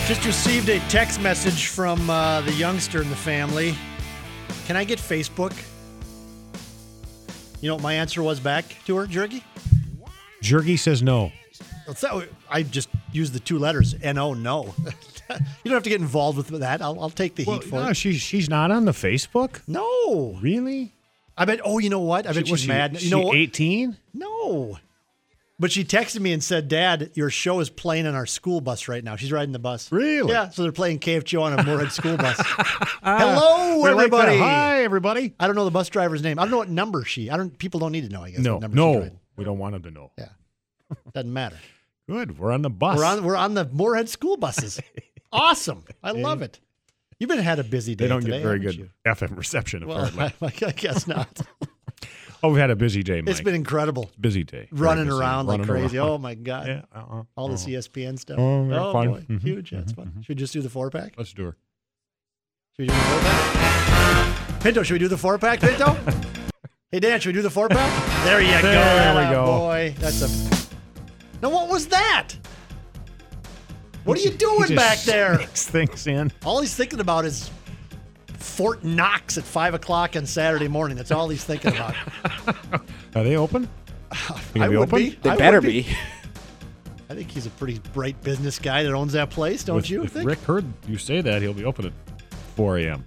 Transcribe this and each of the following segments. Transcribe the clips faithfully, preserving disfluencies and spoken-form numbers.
Just received a text message from uh, the youngster in the family. Can I get Facebook? You know what my answer was back to her, Jergy? Jergy says no. What's that? I just used the two letters, N O, no. You don't have to get involved with that. I'll, I'll take the Well, heat for no, it. she's she's not on the Facebook. No. Really? I bet, oh, you know what? I bet She- was she's she- mad. She You know what? eighteen? No. But she texted me and said, Dad, your show is playing on our school bus right now. She's riding the bus. Really? Yeah, so they're playing K F G O on a Moorhead school bus. Hello, We like that. everybody. Hi, everybody. I don't know the bus driver's name. I don't know what number she. I don't. People don't need to know, I guess. No, what number she's no, riding. we don't want them to know. Yeah. Doesn't matter. Good. We're on the bus. We're on we're on the Moorhead school buses. Awesome. I love it. You've been had a busy day They don't today, get very haven't good you? F M reception, apparently. Well, I, I guess not. Oh, we've had a busy day, Mike. It's been incredible. busy day. Very Running busy. around like Running crazy. around. Oh, my God. Yeah. Uh-uh. All uh-uh. this E S P N stuff. Oh, very fun. boy. Mhm, Huge. That's mhm, fun. mhm. Should we just do the four-pack? Let's do her. Should we do the four-pack? Pinto, should we do the four-pack, Pinto? Hey, Dan, should we do the four-pack? There you go. There we Atta go. Boy. That's a... Now, what was that? What are you He doing just back there? sneaks things in. All he's thinking about is Fort Knox at five o'clock on Saturday morning. That's all he's thinking about. Are they open? They I be would open? be. They I better would be. I think he's a pretty bright business guy that owns that place, don't With- you if think? Rick heard you say that, he'll be open at four a.m.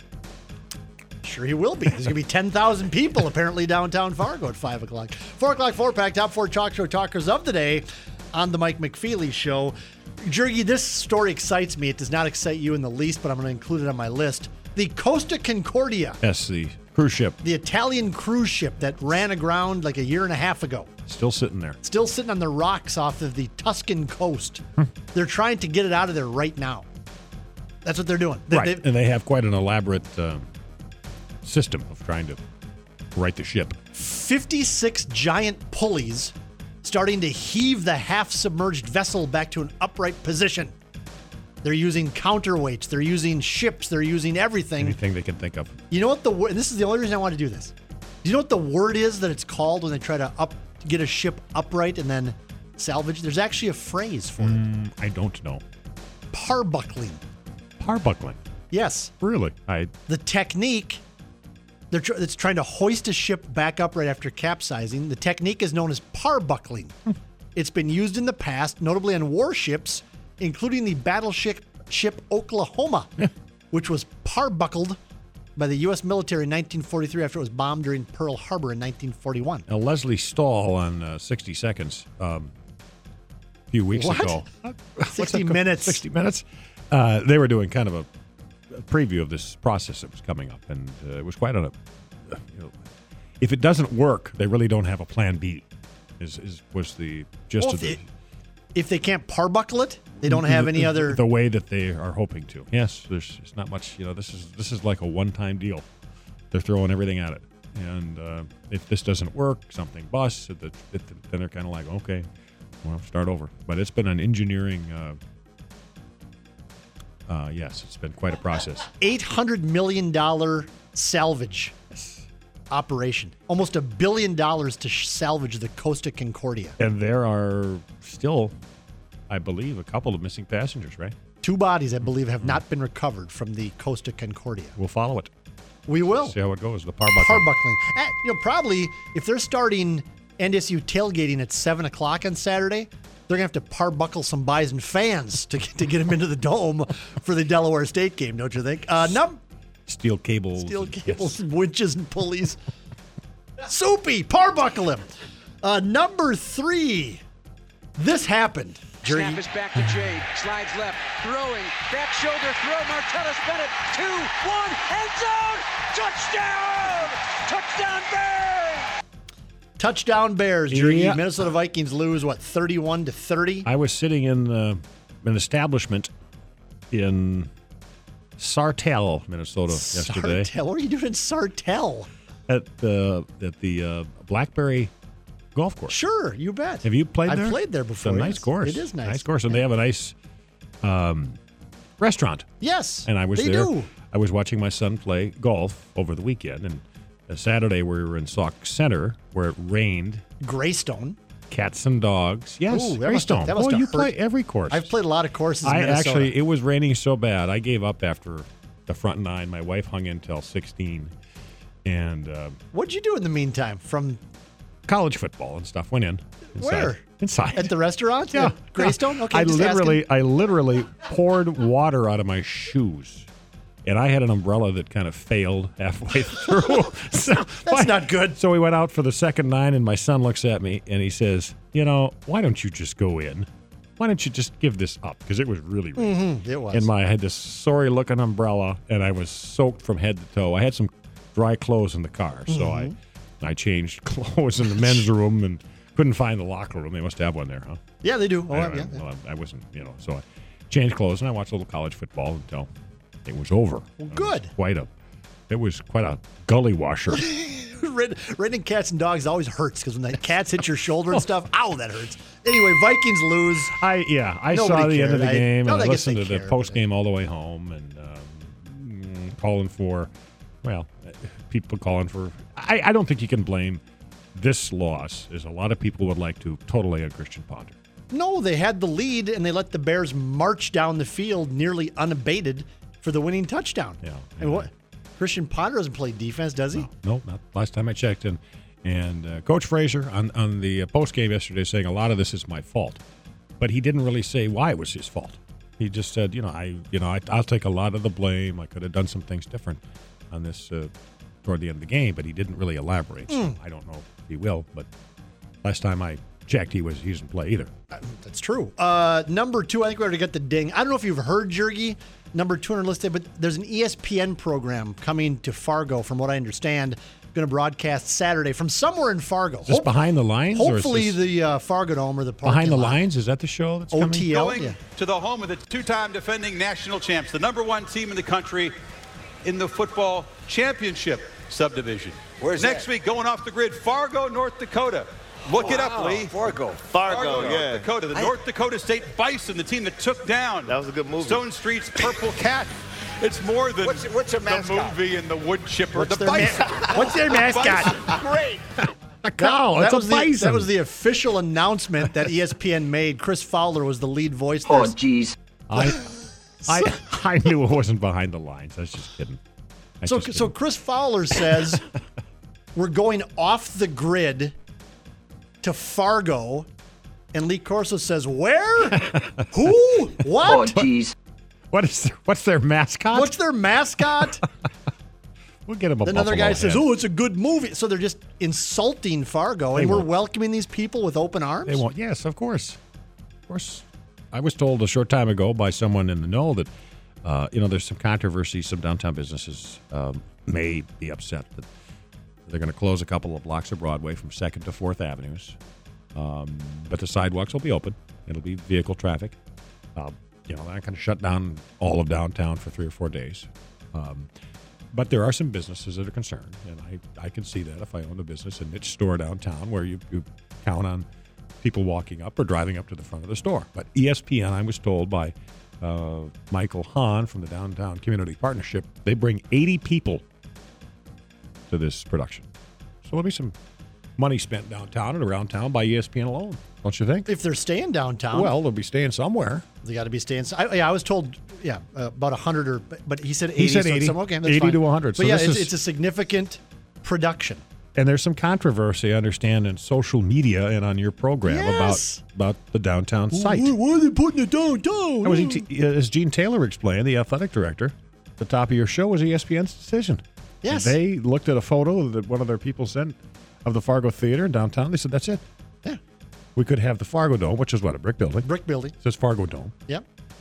Sure he will be. There's going to be ten thousand people apparently downtown Fargo at five o'clock. four o'clock, four-pack, top four talk show talkers of the day on the Mike McFeely Show. Jergy, this story excites me. It does not excite you in the least, but I'm going to include it on my list. The Costa Concordia, Yes, the cruise ship the Italian cruise ship that ran aground like a year and a half ago. still sitting there. Still sitting on the rocks off of the Tuscan coast. They're trying to get it out of there right now. That's what they're doing. They, Right, they- and they have quite an elaborate um, system of trying to right the ship. fifty-six giant pulleys starting to heave the half-submerged vessel back to an upright position. They're using counterweights. They're using ships. They're using everything. Anything they can think of. You know what the word? This is the only reason I want to do this. Do you know what the word is that it's called when they try to up get a ship upright and then salvage? There's actually a phrase for it. Mm, I don't know. Parbuckling. Parbuckling. Yes. Really? I The technique, they're tr- it's trying to hoist a ship back up right after capsizing. The technique is known as parbuckling. It's been used in the past, notably on warships, including the battleship ship Oklahoma, which was parbuckled by the U S military in nineteen forty-three after it was bombed during Pearl Harbor in nineteen forty-one. Now, Leslie Stahl on uh, sixty seconds um, a few weeks What? ago. sixty minutes. sixty minutes. Uh, they were doing kind of a, a preview of this process that was coming up, and uh, it was quite on a. You know, if it doesn't work, they really don't have a plan B. Is, is was the gist Well, of if, the, they, if they can't parbuckle it, they don't have any the, other. the way that they are hoping to. Yes, there's it's not much. You know, this is this is like a one-time deal. They're throwing everything at it, and uh, if this doesn't work, something busts. It, it, then they're kind of like, okay, well, start over. But it's been an engineering. Uh, uh, yes, it's been quite a process. eight hundred million dollars salvage operation. Almost a billion dollars to sh- salvage the Costa Concordia. And there are still, I believe, a couple of missing passengers, right? Two bodies, I believe, have not been recovered from the Costa Concordia. We'll follow it. We will. See how it goes. The parbuckling. Parbuckling. Eh, you know, probably if they're starting N D S U tailgating at seven o'clock on Saturday, they're going to have to parbuckle some Bison fans to get, to get them into the dome for the Delaware State game, don't you think? Uh, num- Steel cables. Steel Yes. cables, and winches, and pulleys. Soupy, parbuckle him. Uh, number three. This happened. Jerry. Snap is back to Jade. Slides left. Throwing. Back shoulder throw. Martellus Bennett. Two. One. End zone. Touchdown. Touchdown Bears. Touchdown Bears, Jerry. Yeah. Minnesota Vikings lose, what, thirty-one to thirty? I was sitting in uh, an establishment in Sartell, Minnesota, yesterday. Sartell. What are you doing in Sartell? At the at the uh, Blackberry Golf Course. Sure, you bet. Have you played I've there? played there before. It's a nice yes. course. It is nice. Nice course, and they have a nice um, restaurant. Yes, And I was they there. do. I was watching my son play golf over the weekend, and uh, Saturday we were in Sauk Center where it rained. Greystone. Cats and Dogs. Yes, Ooh, that must Greystone. have- that must Boy, have you hurt. play every course. I've played a lot of courses in I Minnesota. actually, it was raining so bad, I gave up after the front nine. My wife hung in till sixteen, and uh, What'd you do in the meantime? From college football and stuff went in. Inside. Where? Inside. at the restaurant? Yeah. At Greystone? Okay, I just literally, asking. I literally poured water out of my shoes, and I had an umbrella that kind of failed halfway through. so That's not good. So we went out for the second nine, and my son looks at me and he says, "You know, why don't you just go in? Why don't you just give this up?" Because it was really, really Mm, it was. and my I had this sorry looking umbrella, and I was soaked from head to toe. I had some dry clothes in the car, so Mm-hmm. I I changed clothes in the men's room and couldn't find the locker room. They must have one there, huh? yeah, they do. Oh, Anyway, yeah, yeah. well, I, I wasn't, you know, so I changed clothes and I watched a little college football until it was over. Well, good. Quite a, it was quite a gully washer. Red, renting cats and dogs always hurts because when the cats hit your shoulder and stuff, ow, that hurts. Anyway, Vikings lose. I yeah, I Nobody saw the end of the cared. I- game no, and I I guess listened they to the care, post but- game all the way home and um, mm, calling for, well, people calling for. I, I don't think you can blame this loss, as a lot of people would like to totally on Christian Ponder. No, they had the lead and they let the Bears march down the field nearly unabated for the winning touchdown. Yeah, And yeah. what? Christian Potter doesn't play defense, does he? No, not last time I checked. And and uh, Coach Frazier on on the post game yesterday saying a lot of this is my fault, but he didn't really say why it was his fault. He just said, you know, I you know I, I'll take a lot of the blame. I could have done some things different on this uh, toward the end of the game, but he didn't really elaborate. So I don't know if he will. But last time I checked, he was he doesn't play either. That's true. Uh, number two, I think we already got the ding. I don't know if you've heard, Jurgie, number two on our list, but there's an E S P N program coming to Fargo, from what I understand, going to broadcast Saturday from somewhere in Fargo. Is this Hope- behind the lines? or is Hopefully this the uh, Fargo Dome or the parking behind the lot. lines. Is that the show that's O coming? T L, Going yeah. to the home of the two-time defending national champs, the number one team in the country in the football championship subdivision. Where's Next that? week, going off the grid, Fargo, North Dakota. Look it up, Wow, Lee. Fargo. Fargo, yeah. North Dakota. The I- North Dakota State Bison, the team that took down That was a good movie. Stone Street's Purple Cat. It's more than What's- what's their the mascot? movie and the wood chipper. What's the their Bison. ma- what's their mascot? Bison. Great. A cow. It's that, a was the, bison. that was the official announcement that E S P N made. Chris Fowler was the lead voice. Oh, There's- jeez. I, I I knew it wasn't behind the lines. I was just kidding. I was So, just so kidding. Chris Fowler says we're going off the grid to Fargo, and Lee Corso says where? Who? Oh, What? jeez. What is their, what's their mascot? What's their mascot? we'll get him a Then another buffalo guy says, head. "Oh, it's a good movie." So they're just insulting Fargo, They and we're won't. welcoming these people with open arms. They won't. Yes, of course, of course. I was told a short time ago by someone in the know that uh, you know there's some controversy. Some downtown businesses um, may be upset that they're going to close a couple of blocks of Broadway from Second to Fourth Avenues, um, but the sidewalks will be open. It'll be vehicle traffic. Uh, you know, they're not going to shut down all of downtown for three or four days. Um, but there are some businesses that are concerned, and I, I can see that if I owned a business, a niche store downtown where you, you count on people walking up or driving up to the front of the store. But E S P N, I was told by uh, Michael Hahn from the Downtown Community Partnership, they bring eighty people to this production. So there'll be some money spent downtown and around town by E S P N alone, don't you think? If they're staying downtown, Well, they'll be staying somewhere. they got to be staying. I, yeah, I was told, yeah, uh, about a hundred or, but he said eighty. He said so it's eighty. some- okay, that's eighty fine. to one hundred. But So yeah, this it's, is- it's a significant production. And there's some controversy, I understand, in social media and on your program Yes. about about the downtown site. Why are they putting it downtown? That was E T- as Gene Taylor explained, the athletic director, the top of your show was E S P N's decision. Yes. They looked at a photo that one of their people sent of the Fargo Theater in downtown. They said, that's it. Yeah. We could have the Fargo Dome, which is what, a brick building. Brick building. It says Fargo Dome. Yep.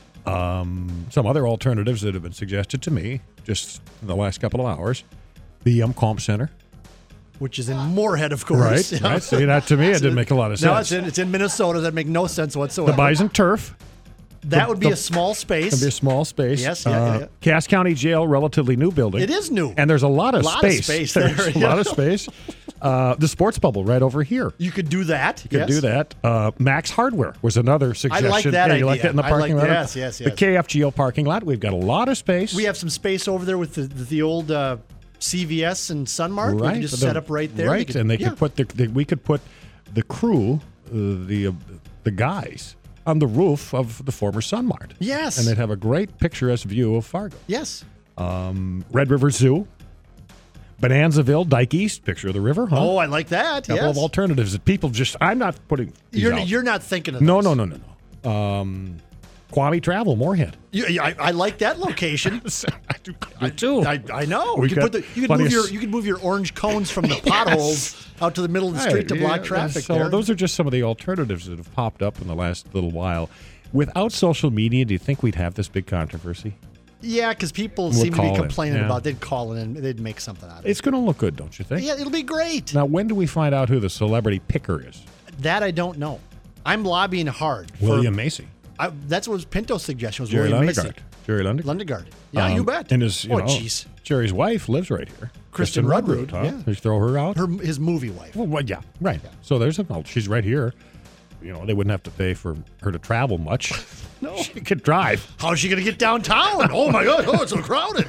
Some other alternatives that have been suggested to me just in the last couple of hours. The um, Comp Center. Which is in Moorhead, of course. Right, right. See, that to me, it didn't make a lot of sense. No, it's in, it's in Minnesota. That make no sense whatsoever. The Bison Turf. that would be the- a small space. It'll be a small space. Yes, yeah, yeah, yeah. Cass County Jail, relatively new building. It is new. And there's a lot of Lot of space. space There's there, a yeah. lot of space. Uh, the sports bubble right over here. you could do that. You could do that. Uh, Max Hardware was another suggestion. that Yeah, you like idea. that in the I parking like- lot? yes, yes, The yes. K F G O parking lot. We've got a lot of space. We have some space over there with the the, the old uh, C V S and Sunmart. We right. could just the- set up right there. They Right, could- and they yeah. could put the, the we could put the crew the uh, the guys on the roof of the former Sun Mart. Yes. And they'd have a great picturesque view of Fargo. Yes. Um, Red River Zoo, Bonanzaville, Dyke East, picture of the river, huh? Oh, I like that. Couple yes. of alternatives that people just, I'm not putting these You're out. you're not thinking of No, those. no, no, no, no. Um, Kwame Travel, Moorhead. You, I, I like that location. I do, I do. I, I know. We You could, got put the, you, could plenty move of your, s- you could move your orange cones from the potholes out to the middle of the street to Right, block yeah, traffic So there. those are just some of the alternatives that have popped up in the last little while. Without social media, do you think we'd have this big controversy? Yeah, because people We'll seem to be call in, complaining yeah. about they'd call in and they'd make something out of it. It's going to look good, don't you think? Yeah, it'll be great. Now, when do we find out who the celebrity picker is? That I don't know. I'm lobbying hard. for- William Macy. I, that's what was Pinto's suggestion was Jerry William Lundegaard. Macy. Jerry Lundegaard. Lundegaard. Yeah, Um, you bet. And his, you oh, know, jeez. Jerry's wife lives right here. Kristen Rudroot, huh? yeah. You throw her out? Her, his movie wife. Well, well, yeah, right. So there's a, well, she's right here. You know, they wouldn't have to pay for her to travel much. No. She could drive. How's she going to get downtown? Oh, my God. Oh, it's so crowded.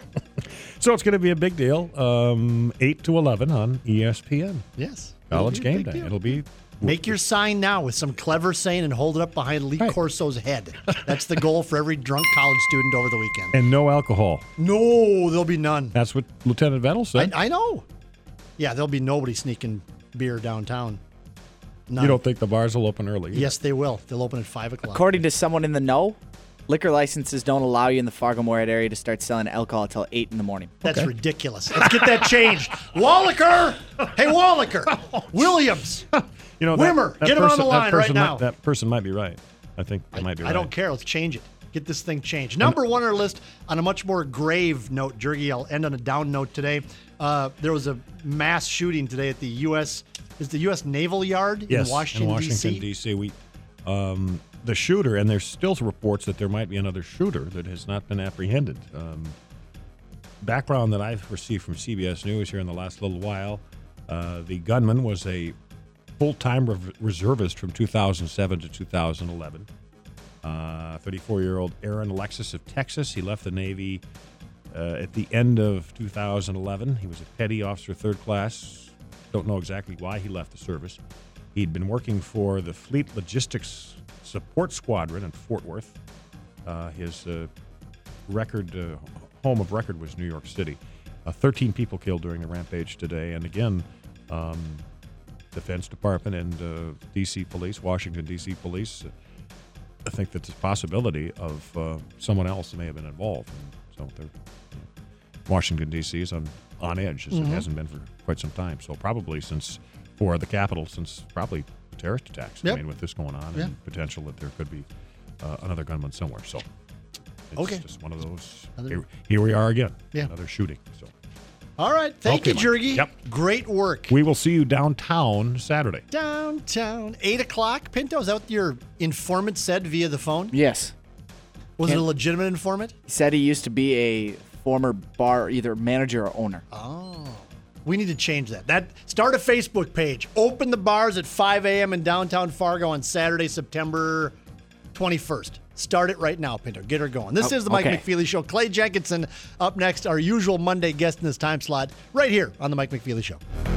So it's going to be a big deal. Um, eight to eleven on E S P N. Yes. College It'll be a game big day. deal. It'll be. Make your sign now with some clever saying and hold it up behind Lee Right. Corso's head. That's the goal for every drunk college student over the weekend. And no alcohol. No, there'll be none. That's what Lieutenant Vettel I, said. I know. Yeah, there'll be nobody sneaking beer downtown. None. You don't think the bars will open early? either? Yes, they will. They'll open at five o'clock. According to someone in the know, liquor licenses don't allow you in the Fargo-Moorhead area to start selling alcohol until eight in the morning. That's Okay. ridiculous. Let's get that changed. Wallaker! Hey, Wallaker! Williams! You know, Wimmer, get him on the that line right person now. Might, that person might be right. I think they might be I right. don't care. Let's change it. Get this thing changed. Number one on our list, on a much more grave note, Jergy, I'll end on a down note today. Uh, there was a mass shooting today at the U S Is the U S Naval Yard Yes, in Washington, in Washington, D C? D C. We, um, the shooter, and there's still reports that there might be another shooter that has not been apprehended. Um, background that I've received from C B S News here in the last little while, uh, the gunman was a full-time rev- reservist from two thousand seven to two thousand eleven. Uh, thirty-four-year-old Aaron Alexis of Texas. He left the Navy uh, at the end of two thousand eleven. He was a petty officer, third class. Don't know exactly why he left the service. He'd been working for the Fleet Logistics Support Squadron in Fort Worth. Uh, his uh, record, uh, home of record was New York City. Uh, thirteen people killed during the rampage today. And again, um, Defense Department and uh, D C Police, Washington, D C Police, uh, I think that there's a possibility of uh, someone else that may have been involved. And so they're, you know, Washington, D C is on, on edge, as Mm-hmm. it hasn't been for quite some time. So probably since, for the capital, since probably the terrorist attacks. Yep. I mean, with this going on Yeah. and potential that there could be uh, another gunman somewhere. So it's Okay. just one of those. Another- Here, here we are again. Yeah. Another shooting. So All right. Thank Okay, you, Mike. Jergy. Yep. Great work. we will see you downtown Saturday. Downtown, eight o'clock. Pinto, is that what your informant said via the phone? Yes. Was it Can't- a legitimate informant? He said he used to be a former bar either manager or owner. Oh. We need to change that. That start a Facebook page. Open the bars at five a.m. in downtown Fargo on Saturday, September twenty-first. Start it right now, Pinto. Get her going. This Oh, is the Mike okay. McFeely Show. Clay Jenkinson up next, our usual Monday guest in this time slot, right here on the Mike McFeely Show.